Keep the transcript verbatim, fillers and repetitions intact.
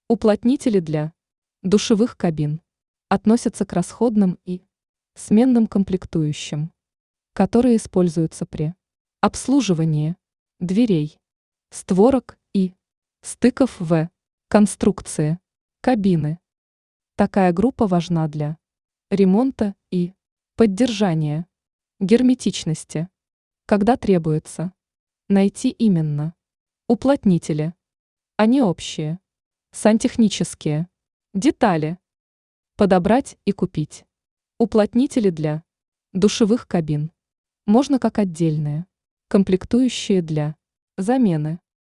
Уплотнители для душевых кабин относятся к расходным и сменным комплектующим, которые используются при обслуживании дверей, створок и стыков в конструкции кабины. Такая группа важна для ремонта и поддержания герметичности, когда требуется найти именно уплотнители, а не общие сантехнические детали, подобрать и купить. Уплотнители для душевых кабин можно как отдельные, комплектующие для замены